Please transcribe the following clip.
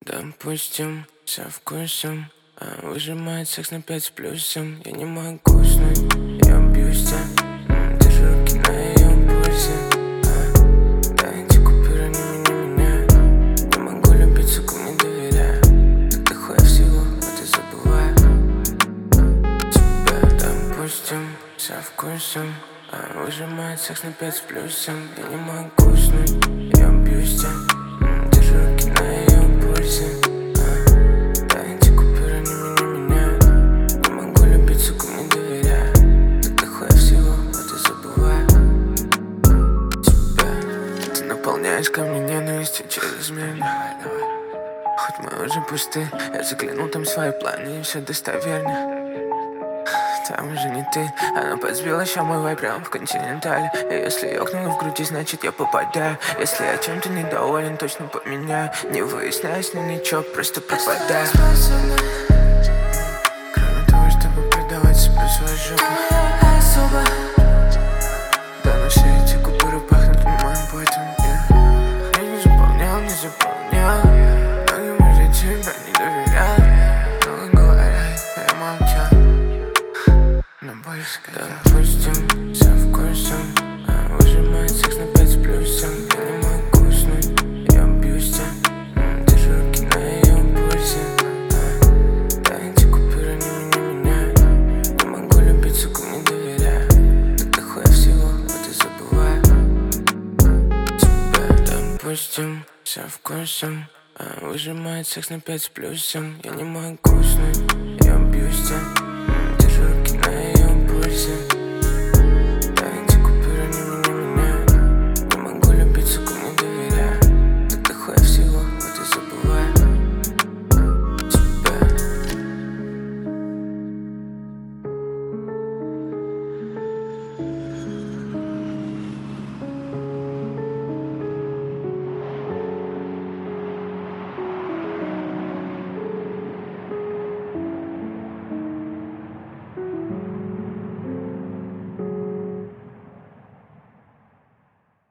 Допустим, со вкусом выжимает секс на 5 с плюсом. Я не могу уснуть, я бьюсь, держу руки на ее пульсе. Дайте купюры, не меня. Не могу любить, сука, не доверяю. Так дохуя всего, вот и забываю тебя. Допустим, со вкусом выжимает секс на 5 с плюсом. Я не могу уснуть, я бьюсь, держу руки на ее пульсе. Дайте купюры, не меня. Не могу любить, сука, не доверяю. Так дохуя всего, вот и забываю тебя. Ты наполняешь ко мне ненавистью через меня. Хоть мы уже пусты, я заглянул там в свои планы, и все достоверно. Там уже не ты, она подсбила еще мой вайб прямо в континентале. И если ёкнула в груди, значит я попадаю. Если я чем-то недоволен, точно поменяю. Не выясняю с ней ничего, просто пропадаю. Кроме того, чтобы предавать себе свою жопу. Да, но все эти купюры пахнут моим потом. Я не заполнял, многим уже тебя не доверял. Много говорят, я молчал. Но боюсь сказать. Допустим, со вкусом выжимает секс на 5 с плюсом. Я не могу уснуть, я бьюсь, держу руки на ее пульсе. Дайте купюры, не меня. Не могу любить, сука, не доверяю. Так дохуя всего, вот и забываю тебя. Допустим, со вкусом выжимает секс на 5 с плюсом. Я не могу уснуть, я бьюсь, держу руки на ее пульсе.